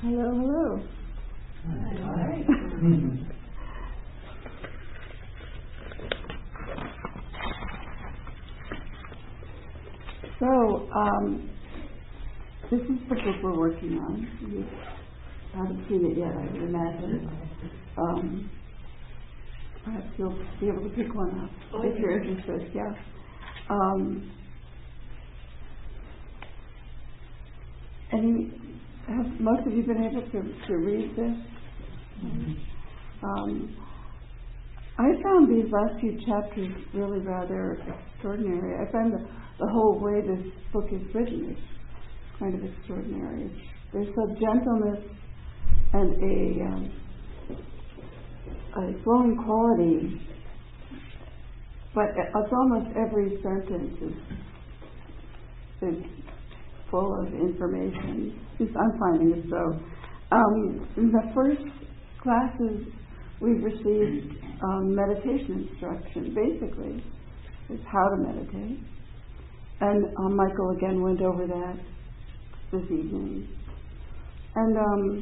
Hello, hello. Hi. So, this is the book we're working on. You haven't seen it yet, I would imagine. Perhaps you'll be able to pick one up if you're interested. Yeah. Have most of you been able to read this? I found these last few chapters really rather extraordinary. I find the whole way this book is written is kind of extraordinary. There's a gentleness and a flowing quality, but it's almost every sentence is full of information. At least I'm finding it so. In the first classes, we've received meditation instruction. Basically, it's how to meditate. And Michael again went over that this evening. And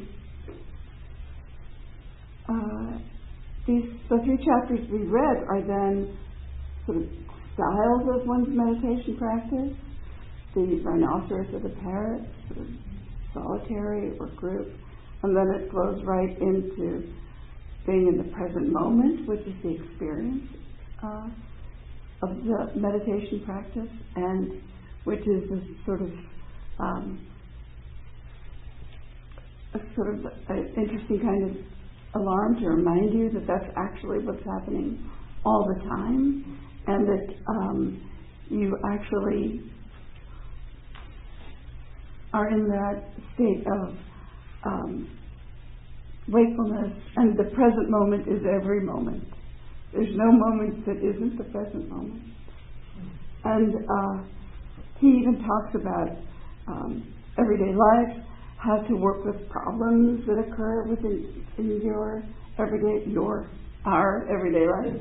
the few chapters we read are then sort of styles of one's meditation practice. The rhinoceros or the parrot, sort of solitary or group. And then it flows right into being in the present moment, which is the experience of the meditation practice, and which is a sort of an interesting kind of alarm to remind you that that's actually what's happening all the time, and that you actually are in that state of wakefulness, and the present moment is every moment. There's no moment that isn't the present moment. And he even talks about everyday life, how to work with problems that occur within our everyday life.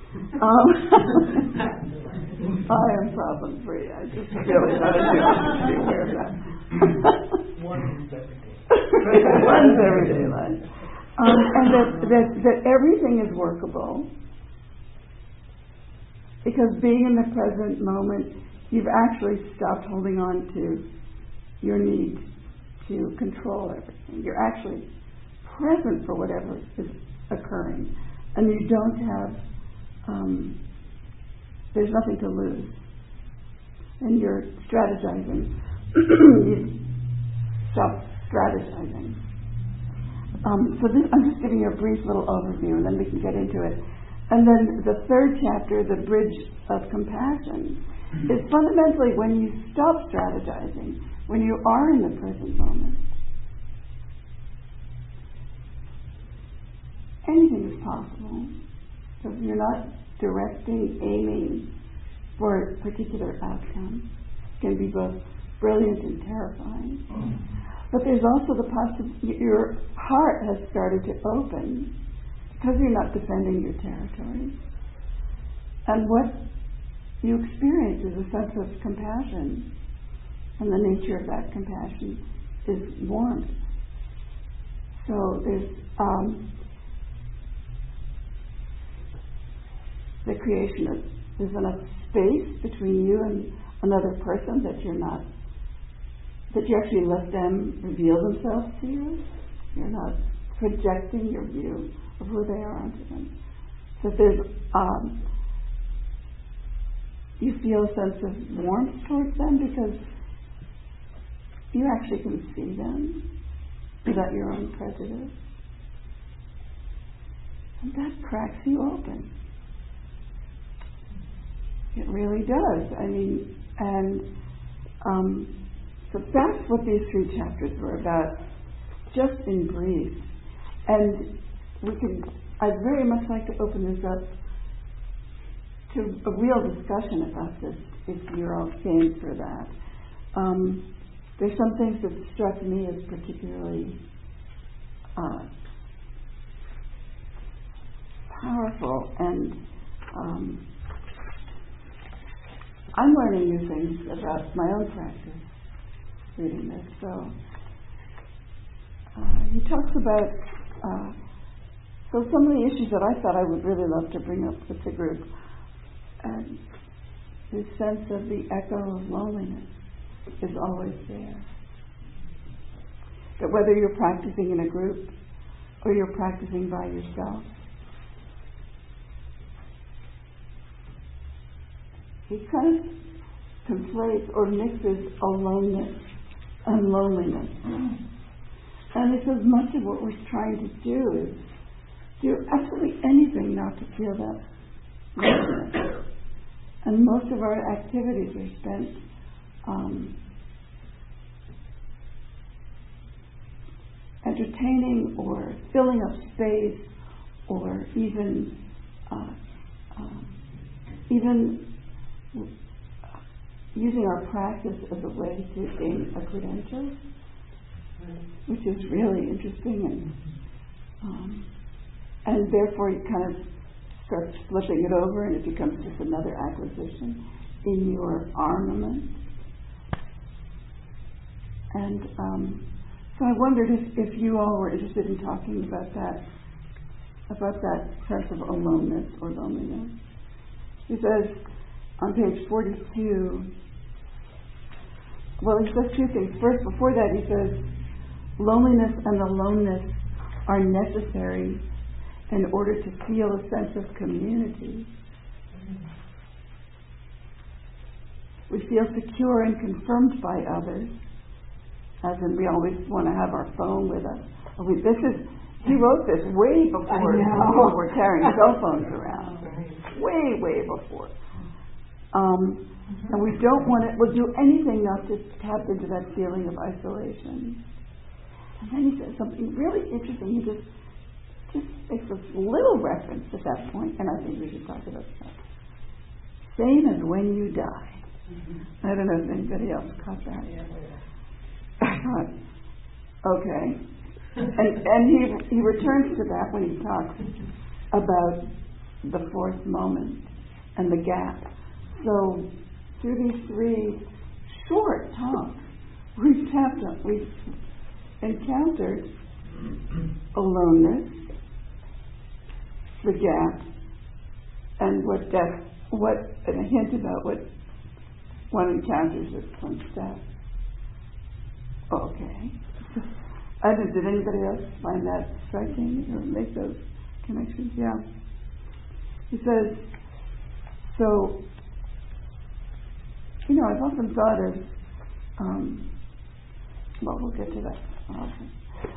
I am problem free. I just really want to be aware of that. One's everyday life. And that everything is workable, because being in the present moment, you've actually stopped holding on to your need to control everything. You're actually present for whatever is occurring, and you don't have there's nothing to lose, and you're strategizing. You stop strategizing. So this, I'm just giving you a brief little overview, and then we can get into it. And then the third chapter, the bridge of compassion, is fundamentally when you stop strategizing, when you are in the present moment. Anything is possible. So if you're not directing, aiming for a particular outcome, it can be both brilliant and terrifying. But there's also the possibility your heart has started to open because you're not defending your territory. And what you experience is a sense of compassion. And the nature of that compassion is warmth. So there's the creation of, there's enough space between you and another person that you actually let them reveal themselves to you. You're not projecting your view of who they are onto them. So there's you feel a sense of warmth towards them because you actually can see them without your own prejudice. And that cracks you open. It really does. I mean, and so that's what these three chapters were about, just in brief. And I'd very much like to open this up to a real discussion about this, if you're all game for that. There's some things that struck me as particularly powerful, and I'm learning new things about my own practice reading this. So he talks about, so some of the issues that I thought I would really love to bring up with the group, the sense of the echo of loneliness is always there. That whether you're practicing in a group or you're practicing by yourself, he kind of conflates or mixes aloneness and loneliness. And he says much of what we're trying to do is do absolutely anything not to feel that loneliness. And most of our activities are spent entertaining or filling up space, or even using our practice as a way to gain a credential, which is really interesting, and therefore you kind of start flipping it over and it becomes just another acquisition in your armament. And so I wondered if you all were interested in talking about that sense of aloneness or loneliness. He says on page 42, well, he says two things. First, before that, he says, loneliness and aloneness are necessary in order to feel a sense of community. We feel secure and confirmed by others, as in we always want to have our phone with us. He wrote this way before people were carrying cell phones around. Way before. And we don't want to, we'll do anything not to tap into that feeling of isolation. And then he says something really interesting. He just makes this little reference at that point, and I think we should talk about that. Same as when you die. I don't know if anybody else caught that. I thought, okay. And he returns to that when he talks about the fourth moment and the gap. So through these three short talks, we've encountered aloneness, the gap, and and a hint about what one encounters at one's death. Okay. Did anybody else find that striking or make those connections? Yeah. He says, so, I've often thought of, we'll get to that often.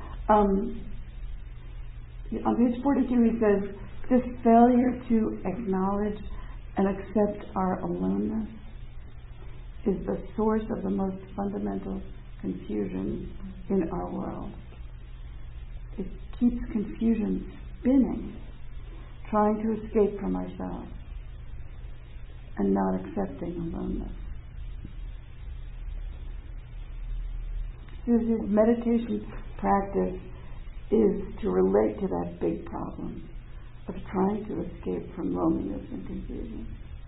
On page 42 he says, this failure to acknowledge and accept our aloneness is the source of the most fundamental confusion in our world. It keeps confusion spinning, trying to escape from ourselves and not accepting aloneness. So his meditation practice is to relate to that big problem of trying to escape from loneliness and confusion.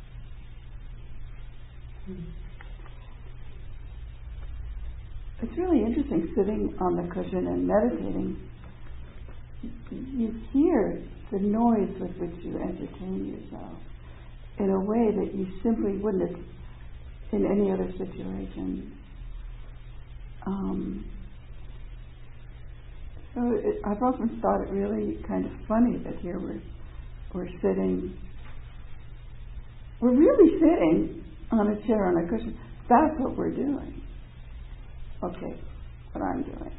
It's really interesting sitting on the cushion and meditating. You hear the noise with which you entertain yourself in a way that you simply wouldn't in any other situation. I've often thought it really kind of funny that here we're sitting. We're really sitting on a chair on a cushion. That's what we're doing. Okay, what I'm doing.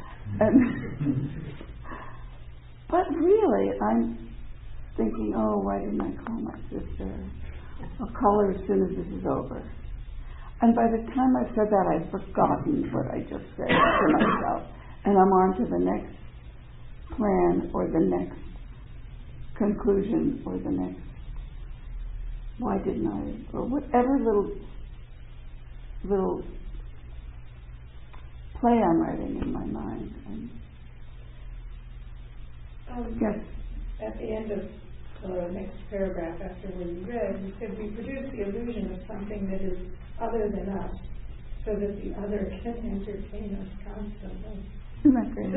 But really, I'm thinking, why didn't I call my sister? I'll call her as soon as this is over. And by the time I've said that, I've forgotten what I just said to myself. And I'm on to the next plan or the next conclusion or the next, why didn't I? Or whatever little play I'm writing in my mind. Yes? At the end of the next paragraph after what you read, you said we produce the illusion of something that is other than us so that the other can entertain us constantly. Isn't that great?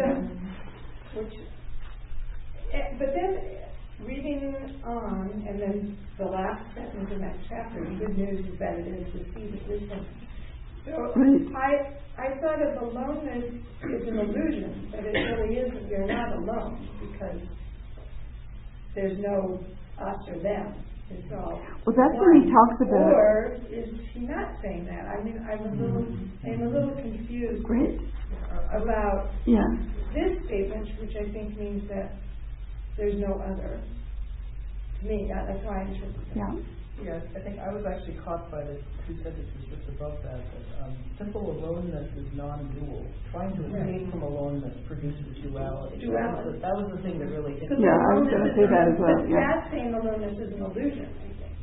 But then reading on, and then the last sentence in that chapter, the good news is that it is the seed of wisdom. So I thought of aloneness as an illusion, but it really isn't. You're not alone because there's no us or them. It's all well, that's when he talks about. Or is he not saying that? I mean, I'm a little confused. Great. About this statement, which I think means that there's no other. To me, that's why I interpret it. Yeah, I think I was actually caught by the two sentences just above that simple aloneness is non-dual. Trying to escape from aloneness produces duality. That was the thing that really hit me. Yeah, I was going to say that as well. But that same aloneness is an illusion, I think.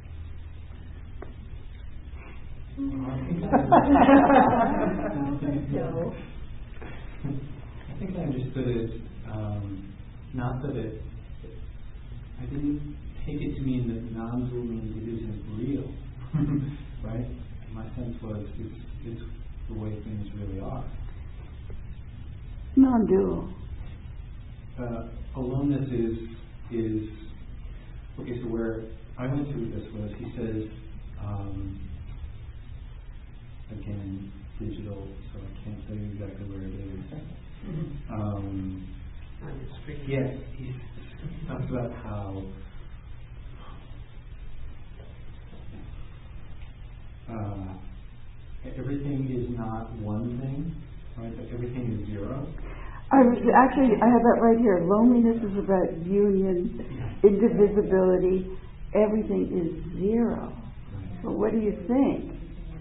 No. I think I understood it, not that it, I didn't take it to mean that non-dual means it isn't real, right? My sense was it's the way things really are. Non-dual. Aloneness is okay. So where I went to with this was he says again digital, so I can't tell you exactly where it is. On the screen. Yes, he talks about how everything is not one thing, right? But everything is zero. I have that right here. Loneliness is about union, indivisibility. Everything is zero. Right. But what do you think?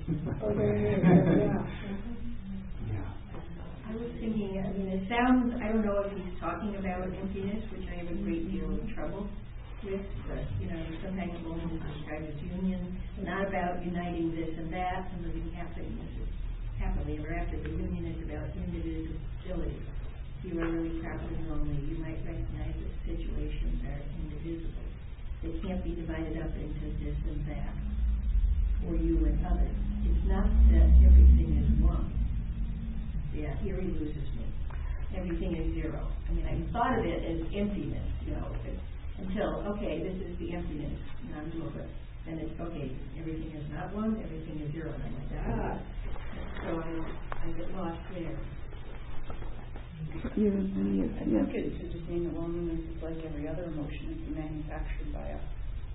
I was thinking, it sounds, I don't know if he's talking about emptiness, which I have a great deal of trouble with, but, sometimes loneliness is described as union, not about uniting this and that and living happily ever after. The union is about indivisibility. If you are really properly lonely, you might recognize that situations are indivisible. They can't be divided up into this and that, or you and others. It's not that everything is one. Yeah, here he loses me. Everything is zero. I thought of it as emptiness, until, okay, this is the emptiness, and I'm doing it. And it's, okay, everything is not one, everything is zero. And I'm like, so I get lost there. I think it's just being loneliness is like every other emotion. It's manufactured by us.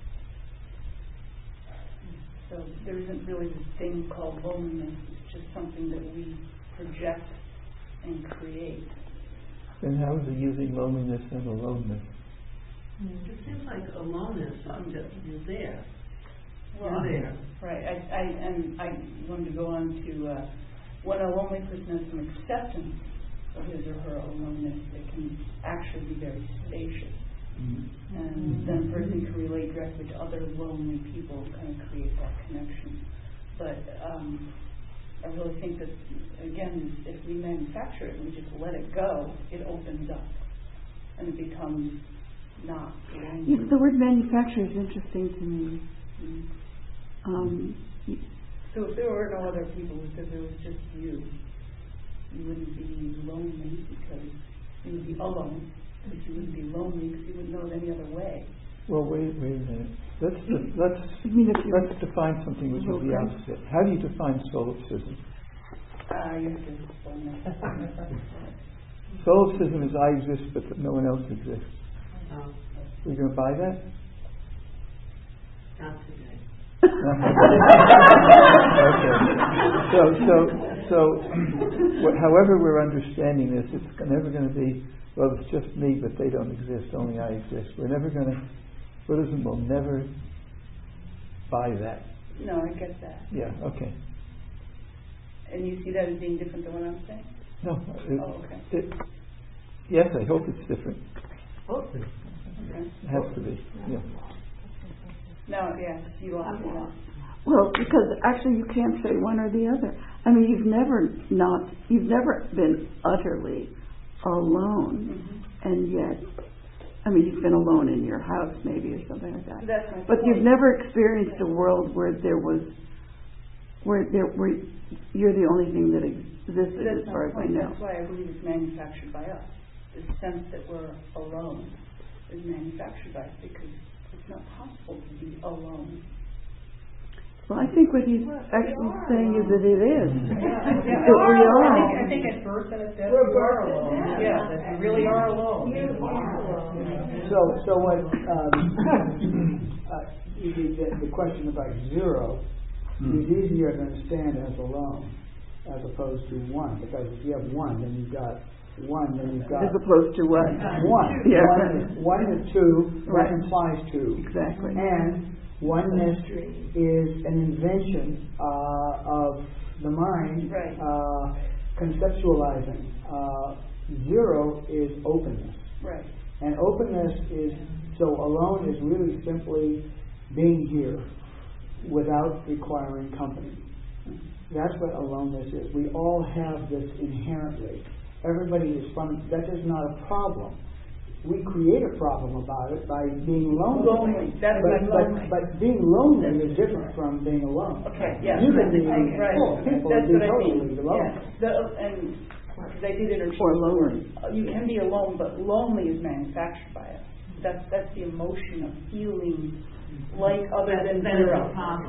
So there isn't really this thing called loneliness. It's just something that we project and create. Then how is he using loneliness and aloneness? It seems like aloneness is there. Well, you're there. Right. I wanted to go on to when a lonely person has some acceptance of his or her aloneness, it can actually be very spacious. Mm-hmm. And then a person can relate directly to other lonely people and kind of create that connection. But I really think that, again, if we manufacture it and we just let it go, it opens up and it becomes not lonely. The word manufacture is interesting to me. Mm-hmm. So if there were no other people, if there was just you wouldn't be lonely because you would be alone, but you wouldn't be lonely because you wouldn't know it any other way. Well, wait a minute. Let's define something which is the opposite. How do you define solipsism? You have to explain that. Solipsism is I exist, but that no one else exists. Oh. Are you going to buy that? Not today. Okay. So, however we're understanding this, it's never going to be, well, it's just me, but they don't exist, only I exist. We're never going to, Buddhism will never buy that. No, I get that. Yeah, okay. And you see that as being different than what I'm saying? No. Okay. Yes, I hope it's different. Okay. It has to be, yeah. No, yeah, you lost me. Well, because actually you can't say one or the other. You've never been utterly alone, and yet, you've been alone in your house maybe or something like that. But you've never experienced a world where there was where you're the only thing that exists as far as I know. That's why I believe it's manufactured by us. The sense that we're alone is manufactured by us because it's not possible to be alone. Well, I think what he's actually saying is that it is. That we are. I think at first and at death you are alone. Yeah, that you really are alone. You are alone. So what the question about zero is easier to understand as alone as opposed to one, because if you have one, then you've got one, then you've got as opposed to what? One. Yeah. One is two. Right. One implies two. Exactly. And oneness is an invention of the mind, Right. Conceptualizing. Zero is openness. Right. And openness is, so alone is really simply being here without requiring company. That's what aloneness is. We all have this inherently. Everybody is that is not a problem. We create a problem about it by being lonely. That's lonely. But being lonely is different from being alone. Okay, yes. You can be Right. full of people That's and be what I totally mean. alone. Yeah. And because I did interchange. Or lonely. You can be alone, but lonely is manufactured by us. That's the emotion of feeling like other than zero.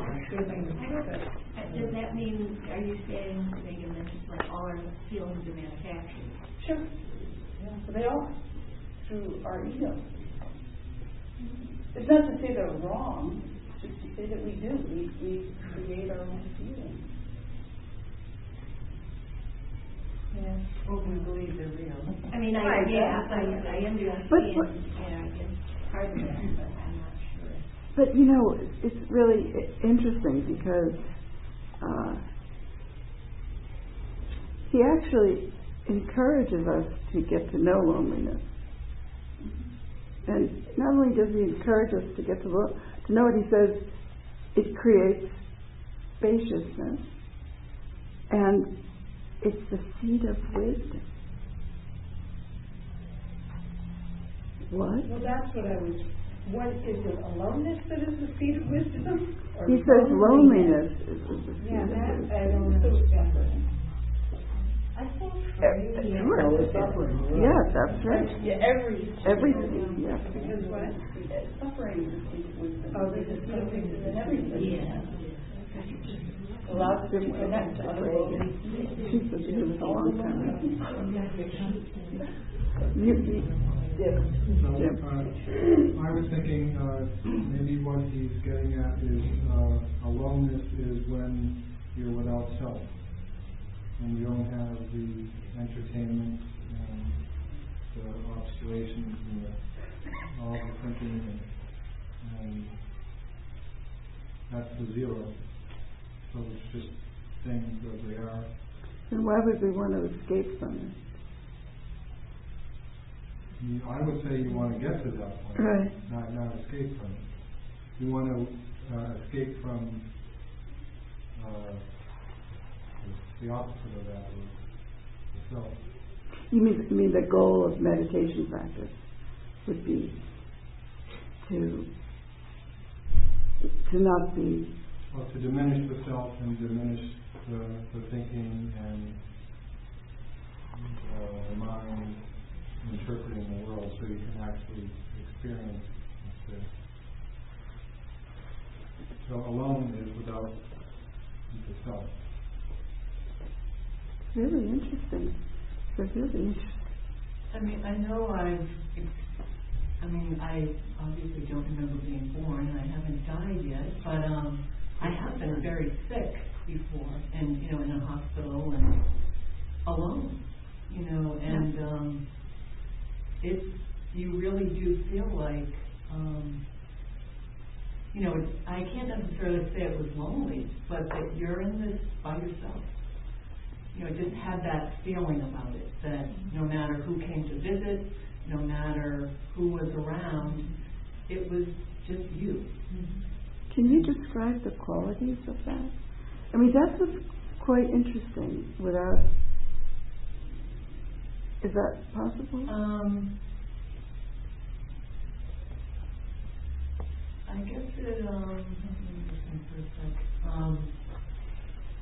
Does that mean, are you saying, Megan mentioned, like all our feelings are manufactured? Sure. Yeah, so they are. Through our ego. It's not to say they're wrong, it's just to say that we do. We create our own feelings. Yeah. Well, we believe they're real. I mean, I understand, I guess part of that, but I'm not sure. But it's really interesting because he actually encourages us to get to know loneliness. And not only does he encourage us to get to know it, he says it creates spaciousness and it's the seed of wisdom. What? Well, that's what I was. What is it? Aloneness that is the seed of wisdom? Or He says loneliness is the seed Yeah, of that wisdom. I don't know. I think It's suffering. Yes, that's right. Yeah, Everything, yes. Because what? Suffering is the seed of wisdom. Oh, there's a seed of wisdom in everything. Yeah. Allows us to connect to other worlds. She's been doing this a long time. I was thinking maybe what he's getting at is aloneness is when you're without self, when you don't have the entertainment and the obscurations and all the thinking, and that's the zero. So it's just things as they are. And why would we want to escape from it? I would say you want to get to that point, Right. not escape from it. You want to escape from the opposite of that, or the self. You mean the goal of meditation practice would be to not be... Well, to diminish the self and diminish the thinking and the mind interpreting the world, so you can actually experience it. So alone is without the self. Really interesting. It's really interesting. I mean, I know I obviously don't remember being born, and I haven't died yet, but I have been very sick before, and, in a hospital and alone, and you really do feel like, I can't necessarily say it was lonely, but that you're in this by yourself. Just had that feeling about it, that no matter who came to visit, no matter who was around, it was just you. Can you describe the qualities of that? I mean, that was quite interesting without... Is that possible? I guess it, let me listen for a sec.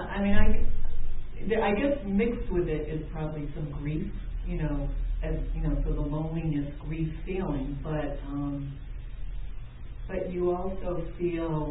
I mean, I guess mixed with it is probably some grief, you know, as you know, so the loneliness, grief feeling, but you also feel,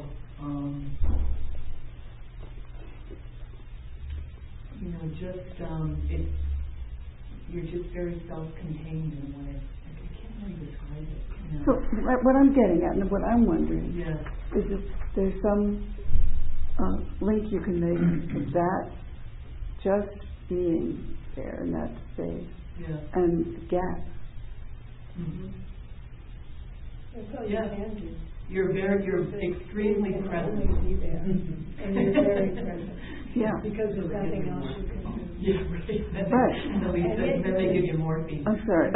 you know, just you're just very self-contained in a way. Like, I can't really describe it. You know? So what I'm getting at, and what I'm wondering, yeah. is if there's some link you can make that just being there in that space, yeah. and the gap. Mm-hmm. That's all you can do. You're extremely present. Only be there. And you're very present. Yeah. Because there's nothing else you can do. Yeah, right. Right. Then they give you morphine. I'm sorry.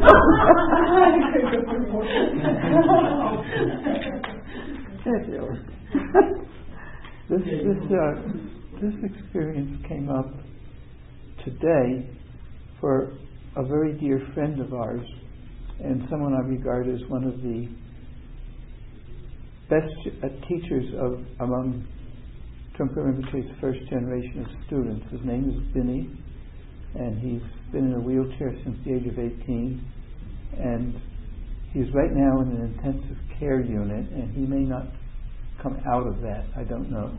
That's realistic. This experience came up today for a very dear friend of ours, and someone I regard as one of the best teachers among Trungpa Rinpoche's first generation of students. His name is Vinny, and he's been in a wheelchair since the age of 18, and he's right now in an intensive care unit, and he may not come out of that, I don't know.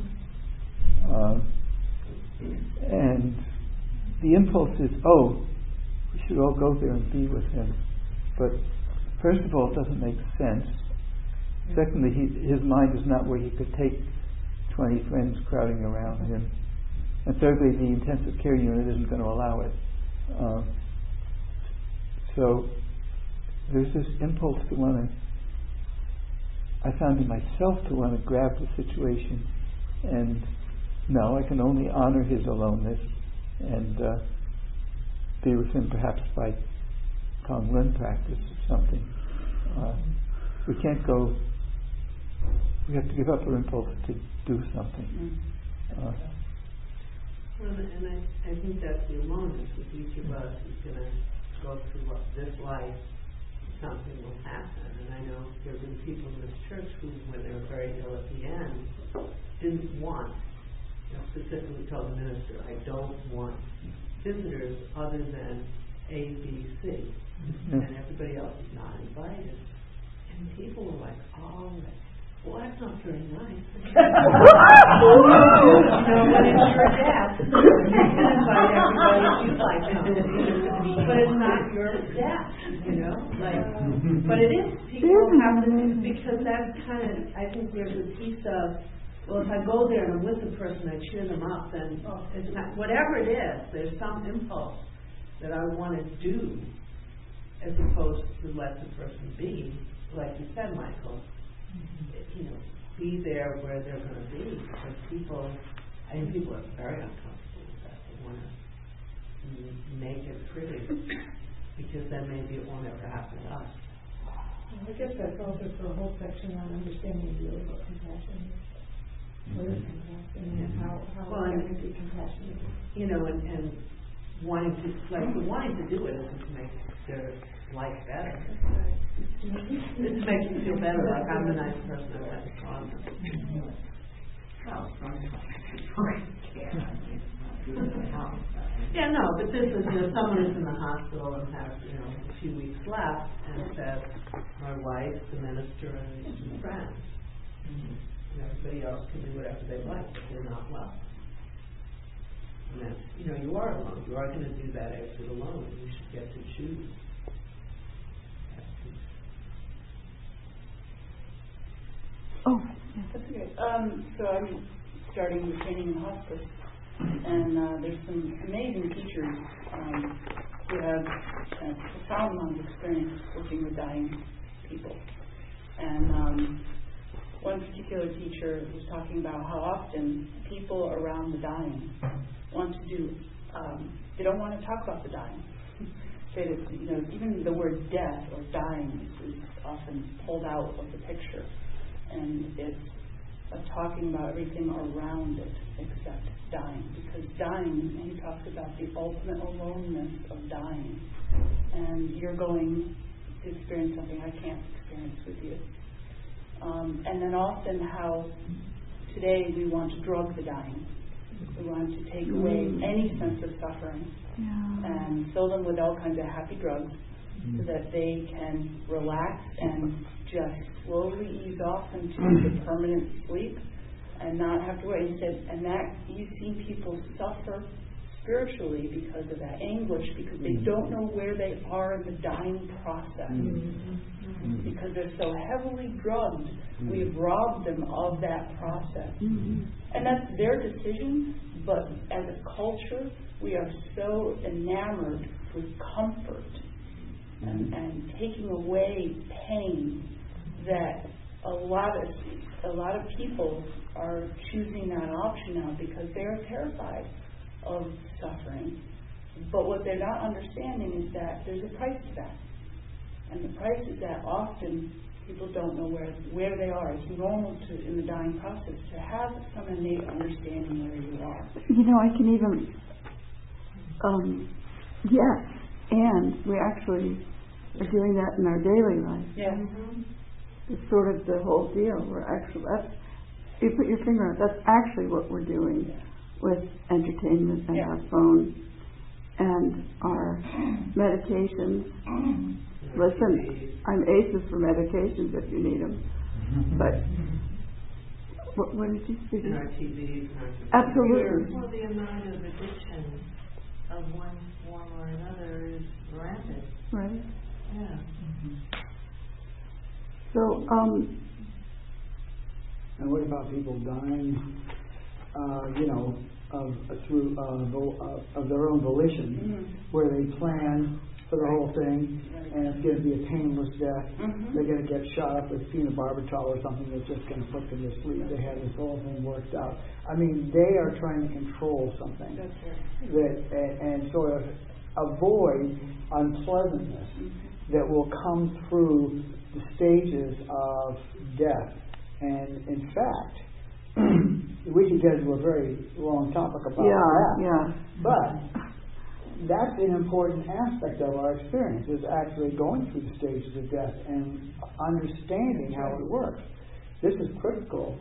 And the impulse is, we should all go there and be with him. But first of all, it doesn't make sense. Secondly, his mind is not where he could take 20 friends crowding around him. And thirdly, the intensive care unit isn't going to allow it. So there's this impulse to want to, I found in myself to want to grab the situation, and no, I can only honor his aloneness and be with him perhaps by Tonglen practice or something. We can't go, we have to give up our impulse to do something. Well, and I think that's the aloneness with each of us is going to go through this life, something will happen. And I know there have been people in this church who, when they were very ill at the end, didn't want, specifically told the minister, I don't want visitors other than A, B, C. And everybody else is not invited. And people were like, well, that's not very nice. When it's your death, you can invite everybody you like, but it's not your death, But it is. People have to, because that's kind of, I think there's a piece of, well, if I go there and I'm with the person, I cheer them up, then it's not, whatever it is, there's some impulse that I want to do as opposed to let the person be, like you said, Michael. Be there where they're going to be. Because people are very uncomfortable with that. They want to make it pretty, because then maybe it won't ever happen to us. I guess that's also for a whole section on understanding really what compassion is. What is compassion, and how can we be compassionate? And wanting to do it isn't to make their life better. It makes you feel better, like I'm the nice person I went to on. Yeah, no, but this is, someone is in the hospital and has, a few weeks left and says, my wife, the minister, and these two friends. And everybody else can do whatever they like, but they're not well. And that's, you are alone. You are going to do that exit alone. You should get to choose. That's okay. So I'm starting the training in hospice, and there's some amazing teachers who have a profound amount of experience working with dying people. And one particular teacher was talking about how often people around the dying want to do, they don't want to talk about the dying. Say that, even the word death or dying is often pulled out of the picture. And it's talking about everything around it except dying. Because dying, he talks about the ultimate aloneness of dying. And you're going to experience something I can't experience with you. And then often how today we want to drug the dying. We want to take away any sense of suffering and fill them with all kinds of happy drugs so that they can relax and just slowly ease off into the permanent sleep and not have to worry. And that you see people suffer spiritually because of that anguish, because they don't know where they are in the dying process. Because they're so heavily drugged, we've robbed them of that process. And that's their decision, but as a culture, we are so enamored with comfort and taking away pain that a lot of people are choosing that option now because they're terrified of suffering. But what they're not understanding is that there's a price to that. And the price is that often people don't know where they are. It's normal in the dying process to have some innate understanding where you are. I can even, yes, and we actually are doing that in our daily life. Yeah. It's sort of the whole deal. You put your finger on it, that's actually what we're doing with entertainment and our phone and our meditations. Listen, I'm aces for meditations if you need them. But what did you say? And our TVs and our absolutely. Well, the amount of addiction of one form or another is rampant. Right. Yeah. So, and what about people dying, of their own volition, where they plan for the whole thing, and it's going to be a painless death. They're going to get shot up with phenobarbital or something that's just going to put them to sleep. They have this whole thing worked out. I mean, they are trying to control something and sort of avoid unpleasantness that will come through the stages of death. And in fact, we can get into a very long topic about that. But that's an important aspect of our experience, is actually going through the stages of death and understanding how it works. This is critical.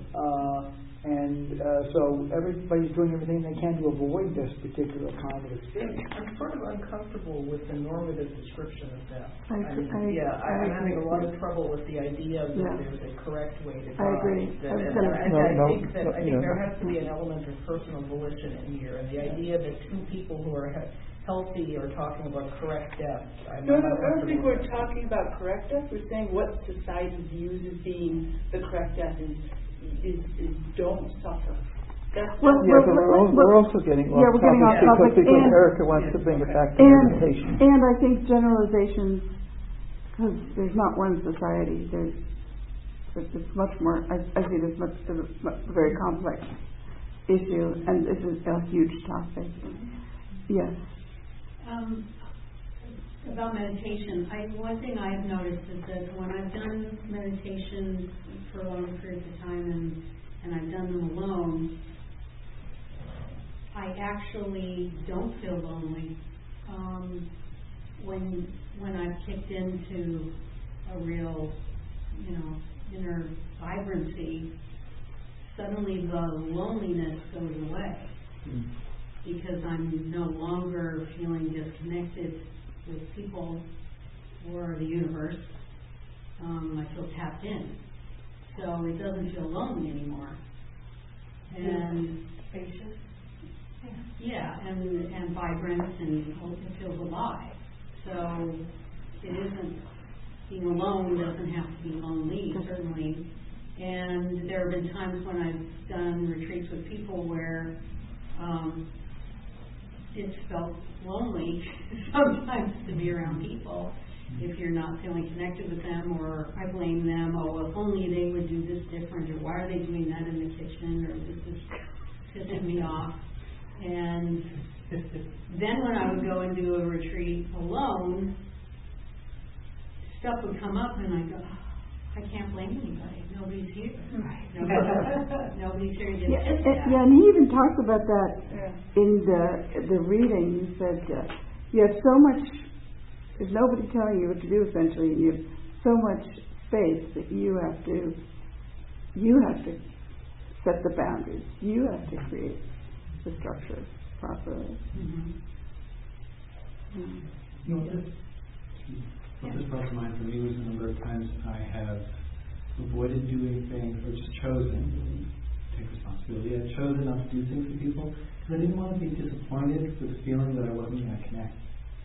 So everybody's doing everything they can to avoid this particular kind of experience. I'm sort of uncomfortable with the normative description of death. I'm having a lot of trouble with the idea that there's a correct way to die. I agree. I think there has to be an element of personal volition in here, and the idea that two people who are healthy are talking about correct death. I don't think we're talking about correct death. We're saying what society views as being the correct death is don't suffer. We're also getting off topic because Erica wants to bring it back to meditation. And I think generalizations, because there's not one society. It's much more. I see this a very complex issue, and this is a huge topic. Yes. About meditation, one thing I've noticed is that when I've done meditation for long periods of time and I've done them alone, I actually don't feel lonely. When I've kicked into a real, inner vibrancy, suddenly the loneliness goes away. Because I'm no longer feeling disconnected with people or the universe. I feel tapped in. So it doesn't feel lonely anymore. And spacious? Yeah, and vibrant, and it feels alive. So it isn't, being alone doesn't have to be lonely, certainly. And there have been times when I've done retreats with people where it's felt lonely sometimes to be around people if you're not feeling connected with them, or I blame them, if only they would do this different, or why are they doing that in the kitchen, or this is pissing me off. And then when I would go and do a retreat alone, stuff would come up and I go, I can't blame anybody. Nobody's here. Nobody's here to get and he even talks about that in the reading. He said, you have so much, there's nobody telling you what to do essentially, and you have so much space that you have to set the boundaries. You have to create the structure properly. What this brought to mind for me was a number of times I have avoided doing things, or just chosen to take responsibility. I've chosen not to do things for people because I didn't want to be disappointed with the feeling that I wasn't going to connect.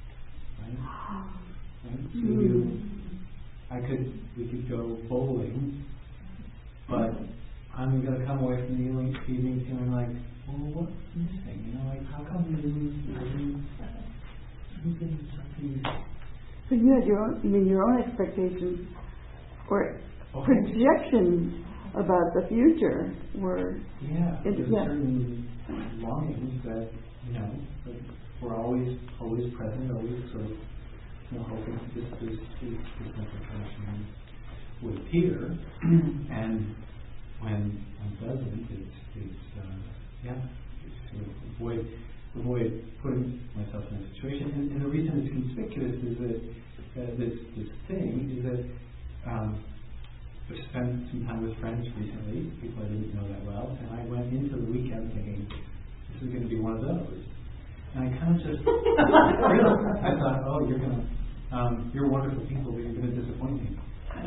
Right? So we could go bowling, but I'm going to come away from the evening feeling like, well, what's missing? Like, how come we didn't something? So you had your own expectations or projections about the future were certain longings that were always present, always sort of hoping that this connection would appear, and when it doesn't, it's sort of avoid putting myself in a situation. And the reason it's conspicuous is that this thing is that I've spent some time with friends recently, people I didn't know that well, and I went into the weekend thinking, this is going to be one of those. And I kind of just I thought, oh, you're wonderful people, but you're going to disappoint me.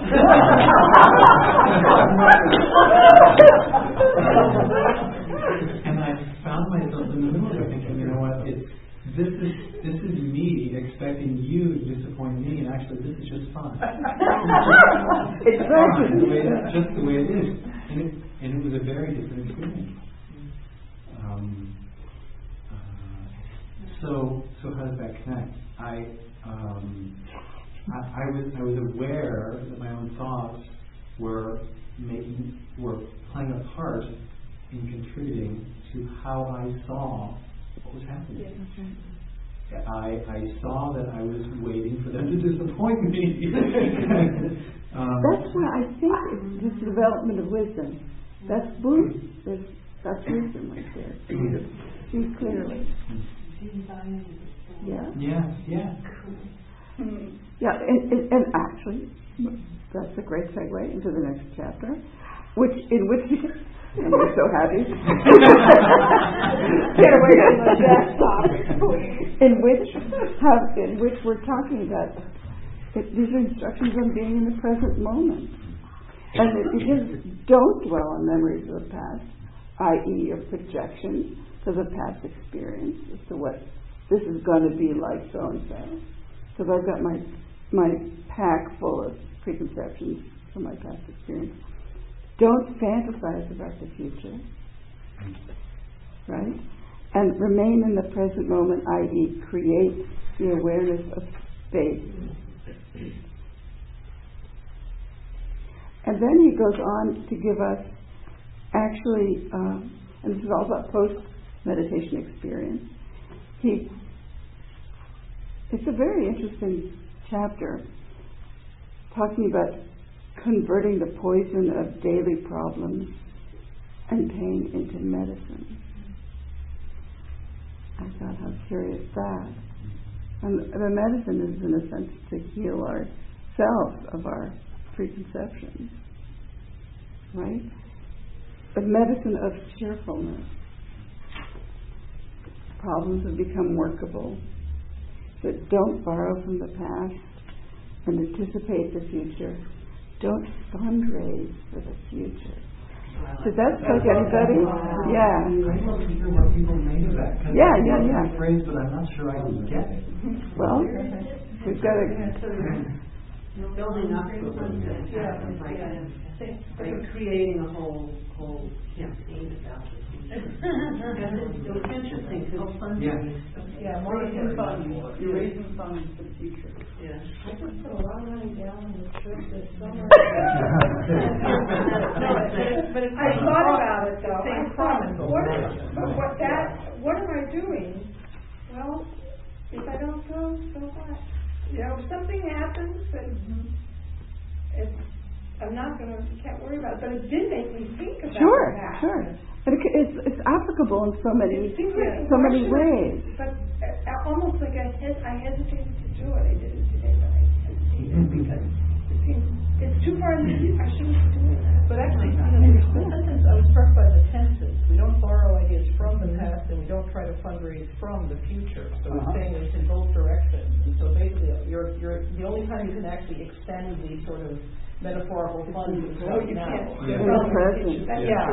And I found myself in the middle of it thinking, you know what, this is me expecting you to disappoint me, and actually this is just fun. It's fun. Just the way it is. And it was a very different experience. So how does that connect? I was aware that my own thoughts were playing a part in contributing to how I saw what was happening. Yes, I saw that I was waiting for them to disappoint me. That's why I think it's this development of wisdom. That's Buddha. That's wisdom right there. See clearly. Yeah. Yeah. Yeah, and actually, that's a great segue into the next chapter, in which and we're so happy. Get away from the desktop. In which we're talking about these are instructions on being in the present moment, and it is don't dwell on memories of the past, i.e., your projections to the past experience as to what this is going to be like so and so. Because I've got my pack full of preconceptions from my past experience. Don't fantasize about the future, right? And remain in the present moment, i.e., create the awareness of space. And then he goes on to give us actually, and this is all about post-meditation experience. It's a very interesting chapter, talking about converting the poison of daily problems and pain into medicine. I thought, how curious that. And the medicine is, in a sense, to heal ourselves of our preconceptions, right? The medicine of cheerfulness. Problems have become workable. So don't borrow from the past and anticipate the future. Don't fundraise for the future. Does that strike anybody? Yeah. I'd love to hear what people made of that. Yeah. It's a phrase, but I'm not sure I can get it. Well, we've got to... Building up to it. Like creating a whole campaign about it. It was interesting because raising funds. You're raising funds for the future. I just put a lot of money down on the trip this summer. But I thought about it though. I thought, what am I doing? Well, if I don't go, so what? If something happens, and can't worry about it. But it did make me think about that. Sure. And it's applicable in so many ways. But almost like I hesitated to do it. I did it today, but I hesitated because it's too far in the future. I shouldn't be doing that. But actually, in the sentence, I was struck by the tenses. We don't borrow ideas from the past, and we memories from the future. So it's saying it's in both directions. And so basically, you're the only time you can actually extend the sort of metaphorical fun is now. In the present.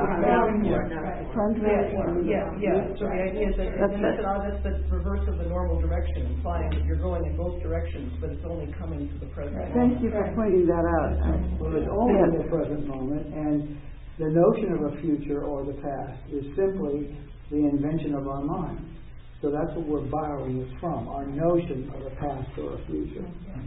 So the idea is that that's the reverse of the normal direction, implying that you're going in both directions, but it's only coming to the present. Thank you for pointing that out. Well, it's only in the present moment, and the notion of a future or the past is simply the invention of our mind. So that's what we're borrowing it from, our notion of a past or a future.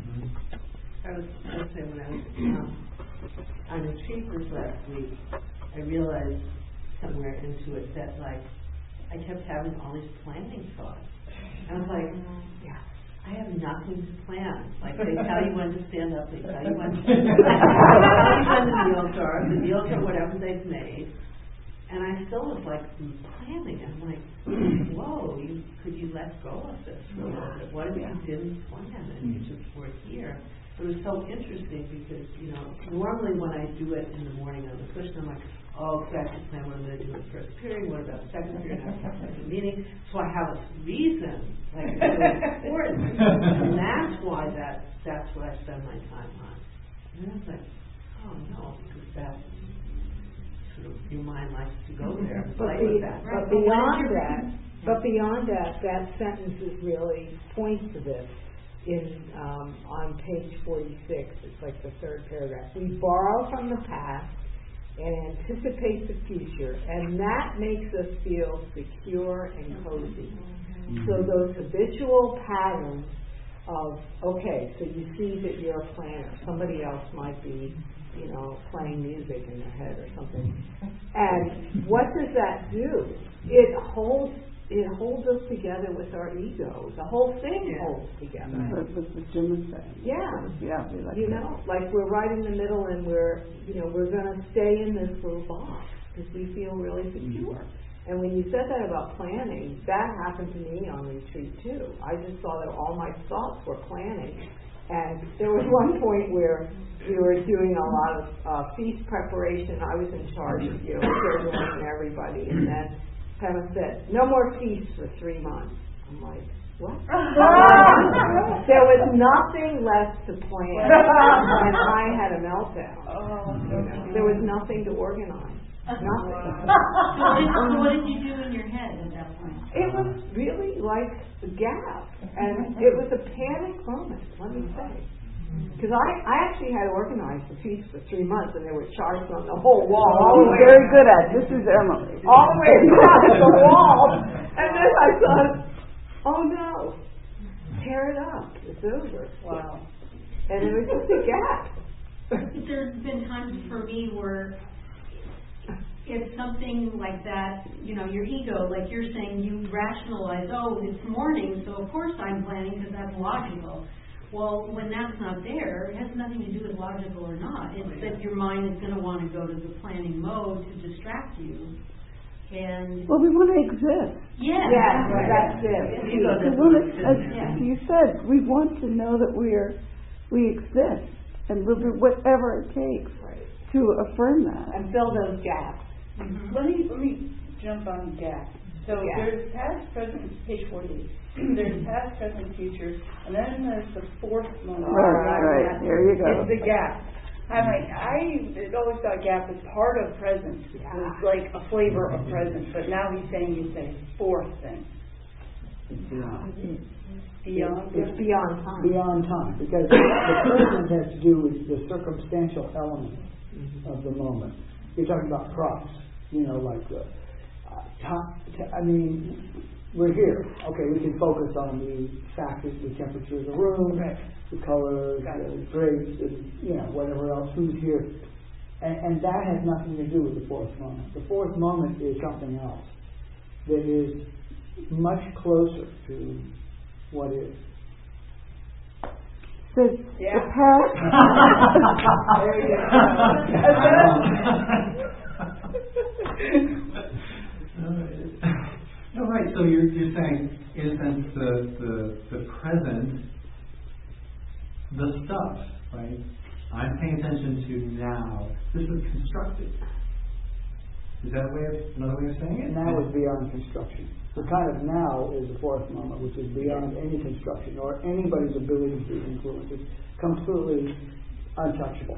I was saying when I was on Achievers last week, I realized somewhere into it that like I kept having all these planning thoughts. And I was like, I have nothing to plan. Like they tell you when to stand up, they tell you when to stand up, they tell you when the meals are whatever they've made. And I still was like planning. I'm like, whoa, could you let go of this for a little bit? What if you didn't plan and you just were here? It was so interesting because, normally when I do it in the morning on the cushion, I'm like, okay, I have to plan what I'm going to do in the first period, what about the second period, I have to have a meeting. So I have a reason, like it's really important. And that's why that's what I spend my time on. And I was like, oh no, because that sort of, your mind likes to go there and play with that. But beyond that, that sentence is really points to this. On page 46, it's like the third paragraph. We borrow from the past and anticipate the future, and that makes us feel secure and cozy. So those habitual patterns of, okay, so you see that you're a planner, somebody else might be, playing music in their head or something. And what does that do? It holds us together with our ego. The whole thing holds together. That's what Jim was saying. Yeah. We like like we're right in the middle, and we're going to stay in this little box because we feel really secure. And when you said that about planning, that happened to me on retreat too. I just saw that all my thoughts were planning. And there was one point where we were doing a lot of feast preparation. I was in charge of serving everybody, and then Pema said, no more feasts for 3 months. I'm like, what? There was nothing left to plan, and I had a meltdown. There was nothing to organize. Nothing. So what did you do in your head at that point? It was really like a gap, and it was a panic moment, let me say. Because I actually had organized the feast for 3 months, and there were charts on the whole wall. Very good at it. This is Emily. All the way across the wall. And then I thought, oh no, tear it up. It's over. Wow. And it was just a gap. There's been times for me where it's something like that, your ego, like you're saying, you rationalize, it's morning, so of course I'm planning because that's logical. Well, when that's not there, it has nothing to do with logical or not. It's that your mind is going to want to go to the planning mode to distract you. And we want to exist. Yeah, that's it. As you said, we want to know that we exist, and we'll do whatever it takes to affirm that and fill those gaps. Mm-hmm. Let me jump on gaps. So there's past, present, page 48. There's past, present, future, and then there's the fourth moment. Right. There you go. It's the gap. I always thought gap was part of present. It was like a flavor of present, but now he's saying it's a fourth thing. Beyond? It's beyond time. Beyond time, because the present has to do with the circumstantial element of the moment. You're talking about props, like the we're here. Okay, we can focus on the factors, the temperature of the room, the colors, the drapes, and whatever else, who's here. And that has nothing to do with the fourth moment. The fourth moment is something else that is much closer to what is. The past. There you go. No, right. So you're saying, in a sense, the present, the stuff, right? I'm paying attention to now. This is constructed. Is that another way of saying it? Now is beyond construction. So kind of now is the fourth moment, which is beyond any construction or anybody's ability to influence. It's completely untouchable.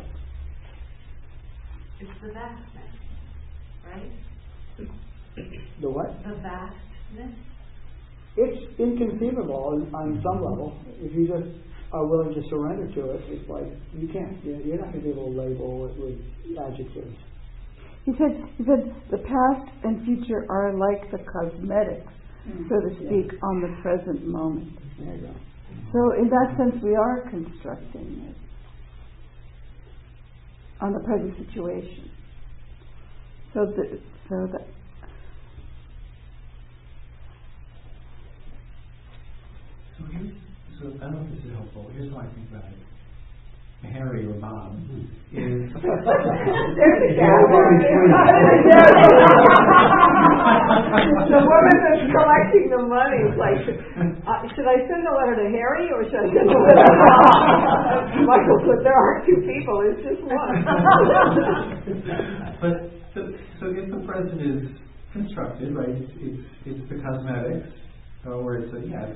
It's the vastness, right? The what? The vastness. It's inconceivable on some level. If you just are willing to surrender to it, it's like you can't. You're not going to be able to label it with adjectives. He said the past and future are like the cosmetics, so to speak, on the present moment. There you go. So in that sense, we are constructing it on the present situation. So that. So I don't know if this is helpful. Here's how I think about it. Harry or Bob is the woman that's collecting the money is like, should I send a letter to Harry or should I send a letter to Bob? Michael said there are two people, it's just one. But so if the present is constructed, right? It's the cosmetics, or it's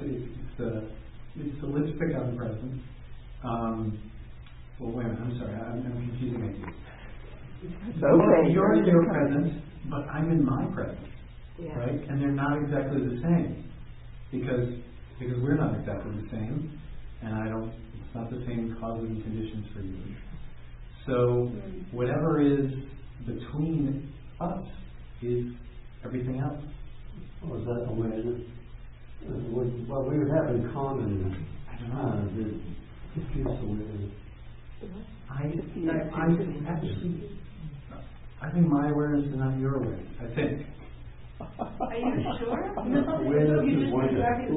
let's pick out the present. Well, wait a minute, I'm sorry, I'm confusing it. Okay. You're in your present, but I'm in my present, right? And they're not exactly the same because we're not exactly the same, and it's not the same causes and conditions for you. So whatever is between us is everything else. Well, is that awareness? What we would have in common, I don't know. the diffuse awareness. I think my awareness is not your awareness. I think. Are you sure? Awareness is wonder.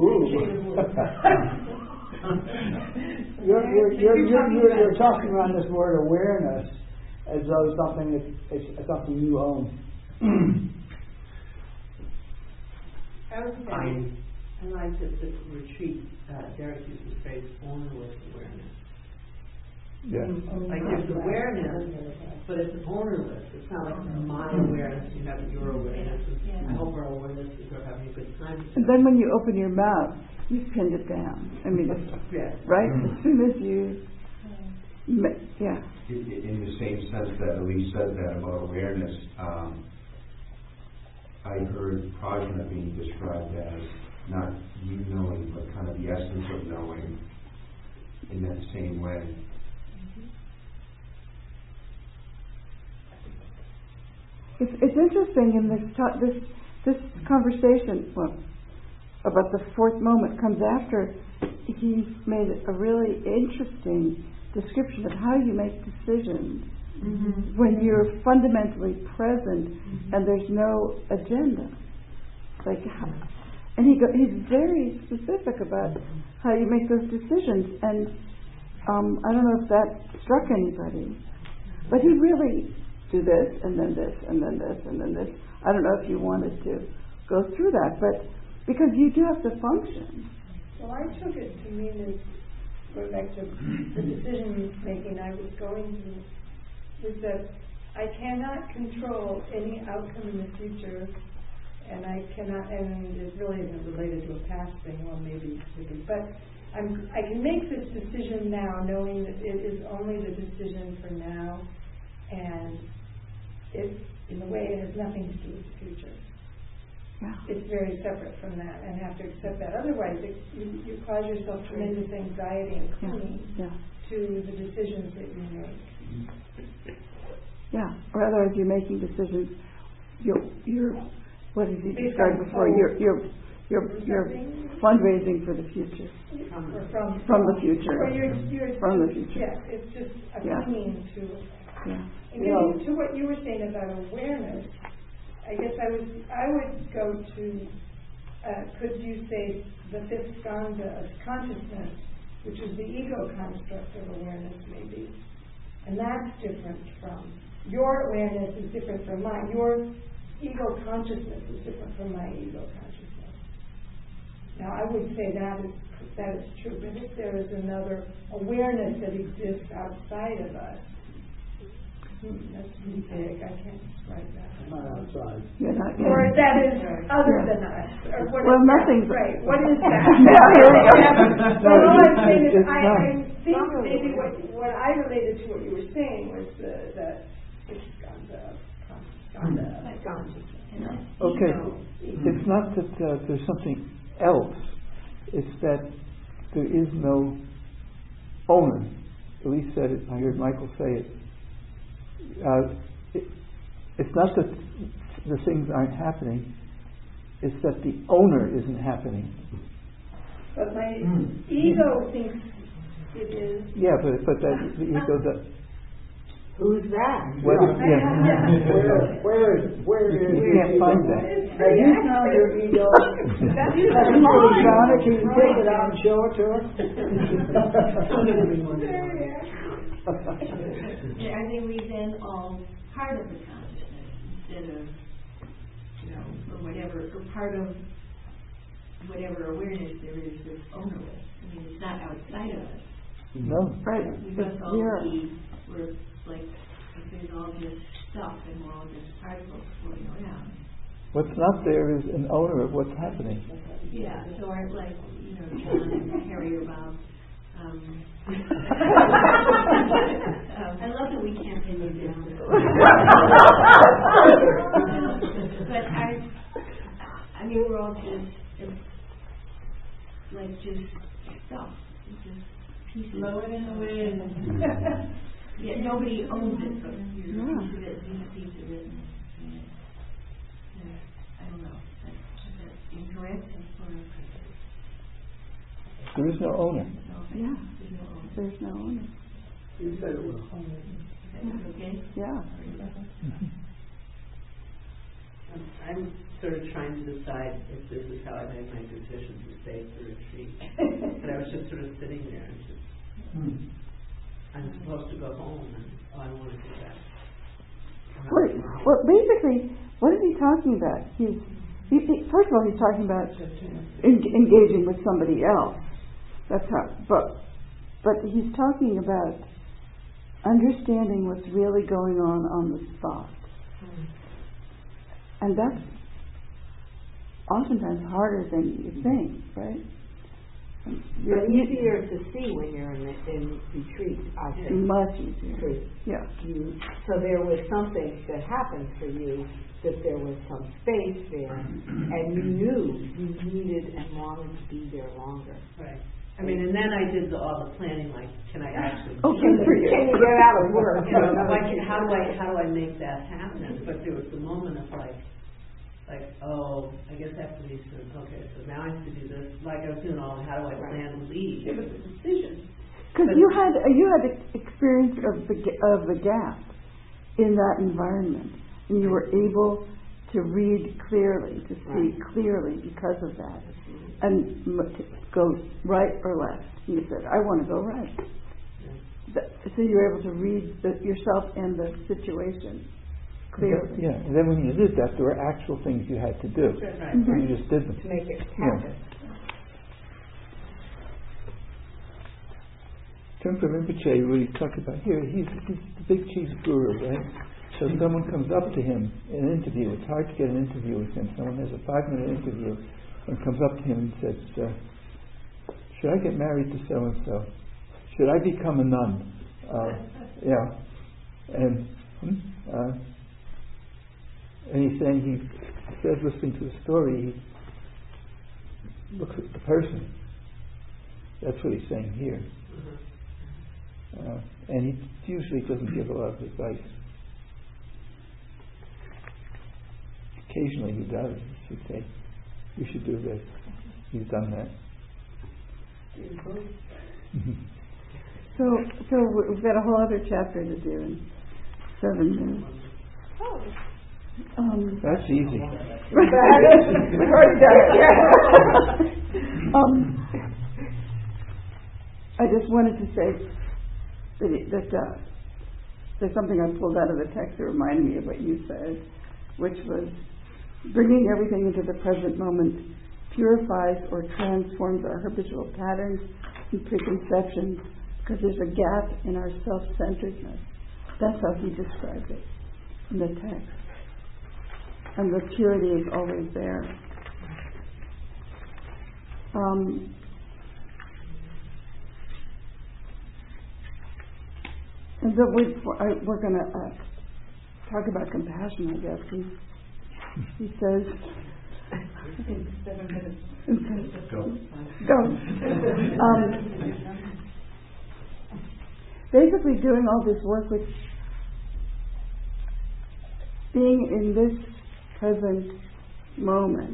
You're talking around this word awareness as though something you own. I like that the retreat, Derek used the phrase ownerless awareness. Yeah. Like there's awareness, but it's ownerless. It's not like my awareness, you have your awareness. I hope our awareness is we're having a good time. And then when you open your mouth, you pinned it down. I mean, right? As soon as you, In the same sense that Elise said that about awareness, I heard prajna being described as not you knowing, but kind of the essence of knowing in that same way. It's interesting in this conversation about the fourth moment comes after he's made a really interesting description of how you make decisions when you're fundamentally present and there's no agenda. And he's very specific about how you make those decisions. And I don't know if that struck anybody, but he really do this and then this and then this and then this. I don't know if you wanted to go through that, but because you do have to function. Well, I took it to mean that, going back to the decision making I was going through, is that I cannot control any outcome in the future, and I cannot, and it really isn't related to a past thing, well maybe, but I can make this decision now knowing that it is only the decision for now, and it, in a way, it has nothing to do with the future. Yeah. It's very separate from that, and have to accept that. Otherwise, you cause yourself tremendous anxiety and clinging to the decisions that you make. Yeah, or otherwise you're making decisions. You're what did you describe before? You're fundraising for the future. From the future. Or you're from the future. Yes, it's just a clinging to it. Yeah. And to what you were saying about awareness, I guess I would go to, could you say the fifth skandha of consciousness, which is the ego construct of awareness maybe. And that's different from, your awareness is different from mine. Your ego consciousness is different from my ego consciousness. Now I would say that is true, but if there is another awareness that exists outside of us, That's too big, I can't describe that. Not outside. You're not, Or that is other than us, or what well, is that? nothing's Right, what is that? No, Well, all I'm saying is, it's I not. think maybe what I related to what you were saying was the Okay, it's not that there's something else. It's that there is no owner. Elise said it. I heard Michael say it. It's not that the things aren't happening. It's that the owner isn't happening. But my ego thinks it is. Yeah, but that the ego that. Who's that? Where is you can't find that. Have you found your ego? Have you really found it? Can you take it out and show it to her? I think we then all part of the consciousness instead of, or whatever, or part of whatever awareness there is that's ownerless. I mean, it's not outside of us. No. right, We it's must all here. be, we're like, if there's all just stuff and we're all just particles floating around. What's not there is an owner of what's happening. Yeah, so aren't like, John and Harry or Bob. I love that we can't pin you down. But I mean, we're all just, like, just stuff. It's just pieces. Floating away. Yeah, nobody owns it, but you're a piece of it, he's a piece of it. And, I don't know. Is that incorrect? There is no owner. Yeah, there's no owner. You said it was. Okay? Yeah. I'm sort of trying to decide if this is how I made my decision to stay at the retreat. But I was just sort of sitting there and just, I'm supposed to go home and I want to do that. Well, basically, what is he talking about? First of all, he's talking about engaging with somebody else. That's how. But he's talking about understanding what's really going on the spot, and that's oftentimes harder than you think, right? But easier to see when you're in retreat, I think. Much easier. Yeah. So there was something that happened for you, that there was some space there, and you knew you needed and wanted to be there longer. Right. I mean, and then I did all the planning, like, can I actually Can you get out of work? How do I make that happen? But there was the moment of like, oh, I guess after these things, okay, so now I have to do this. Like I was doing all, how do I plan to leave? It was a decision. Because you had experience of the gap in that environment, and you were able to read clearly, to see clearly because of that, and to go right or left. You said, I want to go right. So you were able to read yourself and the situation clearly. Yeah, and then when you did that, there were actual things you had to do. Right. You just did them. To make it happen. Trungpa Rinpoche, we talked about here, he's the big chief guru, right? So someone comes up to him in an interview. It's hard to get an interview with him. Someone has a 5-minute interview and comes up to him and says, should I get married to so-and-so? Should I become a nun? And he's saying, he says, listening to the story, he looks at the person. That's what he's saying here. And he usually doesn't give a lot of advice. Occasionally he does. He should say, you should do this. He's done that. So we've got a whole other chapter to do in 7 minutes. That's easy. I just wanted to say that there's something I pulled out of the text that reminded me of what you said, which was bringing everything into the present moment purifies or transforms our habitual patterns and preconceptions, because there's a gap in our self-centeredness. That's how he described it in the text. And the purity is always there. And so we're going to talk about compassion, I guess. He says, 7 minutes. Go. Basically doing all this work with being in this present moment,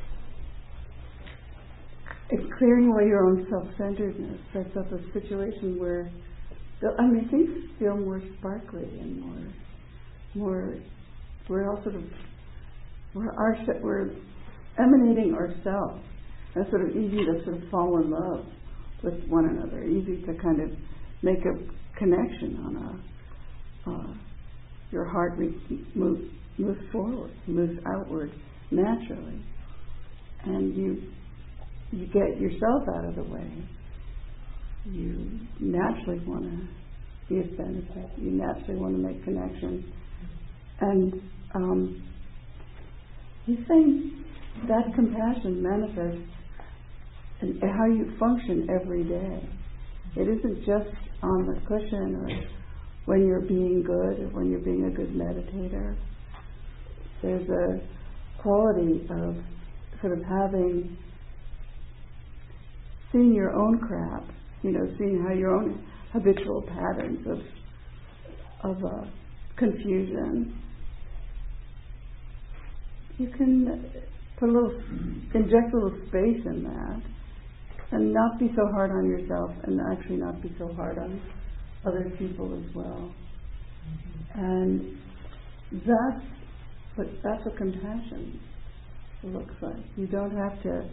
and clearing away your own self-centeredness sets up a situation where things feel more sparkly and more we're all sort of we're emanating ourselves. And it's sort of easy to sort of fall in love with one another, easy to kind of make a connection on your heart moves forward, moves outward naturally, and you get yourself out of the way. You naturally want to be of benefit. You naturally want to make connection, and he's saying that compassion manifests in how you function every day. It isn't just on the cushion or when you're being good or when you're being a good meditator. There's a quality of sort of seeing your own crap, seeing how your own habitual patterns of confusion. You can inject a little space in that, and not be so hard on yourself, and actually not be so hard on other people as well. And that's what compassion looks like. You don't have to.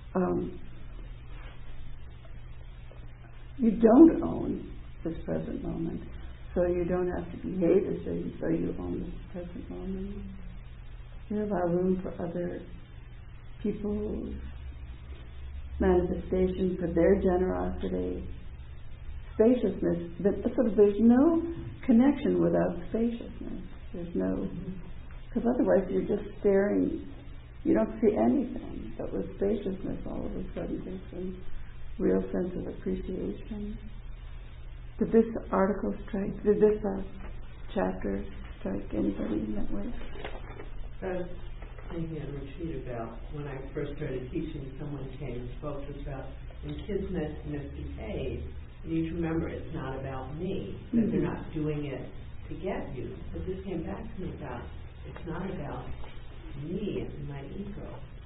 You don't own this present moment, so you don't have to behave as though you own this present moment. You allow room for other people's manifestation, for their generosity, spaciousness. There's no connection without spaciousness. Because otherwise you're just staring. You don't see anything. But with spaciousness, all of a sudden there's some real sense of appreciation. Did this chapter strike anybody in that way? I was thinking at a retreat about when I first started teaching, someone came and spoke to us about when kids misbehave, you need to remember it's not about me, that they're not doing it to get you. But this came back to me about it's not about me and my ego.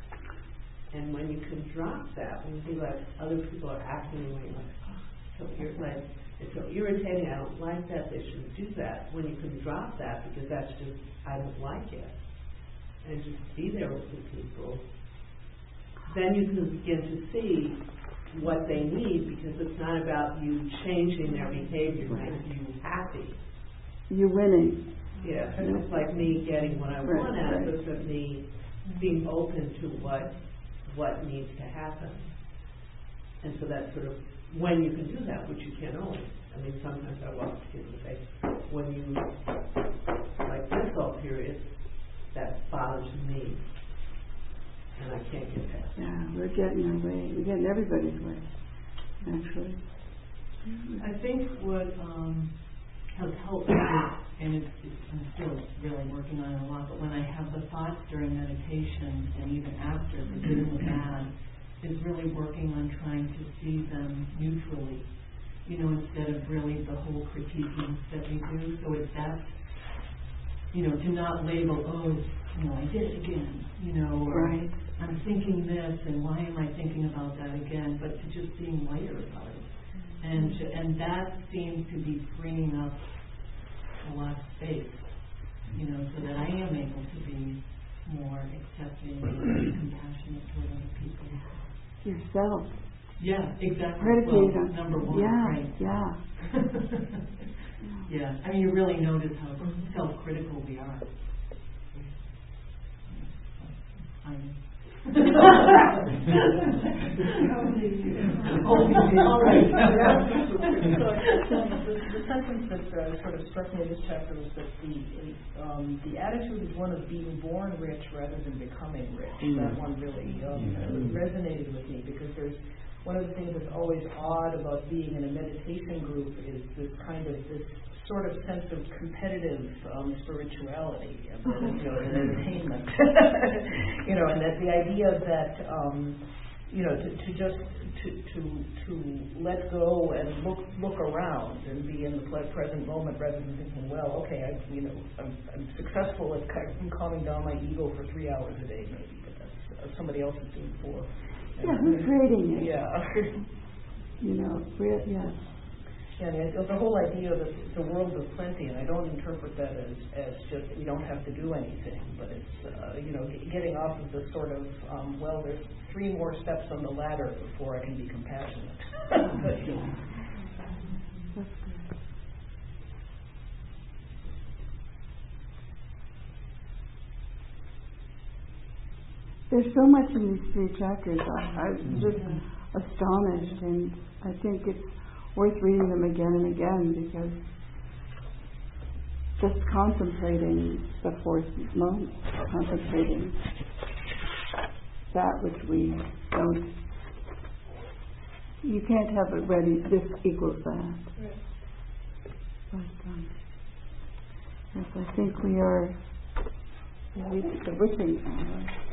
And when you can drop that, when you feel like other people are acting the way you're like, it's so irritating, I don't like that, they shouldn't do that. When you can drop that, because that's just, I don't like it, and just be there with the people, then you can begin to see what they need, because it's not about you changing their behavior, making you happy. You're winning. Yeah, and it's like me getting what I want out of it, but me being open to what needs to happen. And so that's sort of when you can do that, which you can't always. I mean, sometimes I walk to kids and say, when you, like this whole period, that bothers me, and I can't get past it. Yeah, we're getting our way. We're getting everybody's way, actually. I think what has helped me, and I'm still really working on it a lot, but when I have the thoughts during meditation and even after, the good and the bad, is really working on trying to see them neutrally, instead of really the whole critiquing that we do. So it's that, to not label, I did it again, or right. I'm thinking this, and why am I thinking about that again, but to just being lighter about it. And that seems to be freeing up a lot of space, so that I am able to be more accepting and compassionate toward other people. Yourself. Yeah, exactly. Predicate on number one, yeah, right? Yeah. Yeah. I mean, you really notice how self-critical we are. The sentence that sort of struck me in this chapter was that the attitude is one of being born rich rather than becoming rich. That one really resonated with me, because there's one of the things that's always odd about being in a meditation group is this sort of sense of competitive spirituality, and entertainment, and that the idea that to let go and look around and be in the present moment rather than thinking, well, okay, I'm successful at calming down my ego for 3 hours a day, maybe, but that's somebody else is doing 4. Yeah, who's creating it? Yeah. Yeah. Yeah, the whole idea of the world of plenty, and I don't interpret that as just we don't have to do anything, but it's getting off of the sort of there's 3 more steps on the ladder before I can be compassionate. That's good. There's so much in these 3 chapters. I'm just astonished, and I think it's worth reading them again and again, because just contemplating the 4th moment, contemplating that which we don't, you can't have it ready, this equals that. But yes, I think we are reached the wishing hour.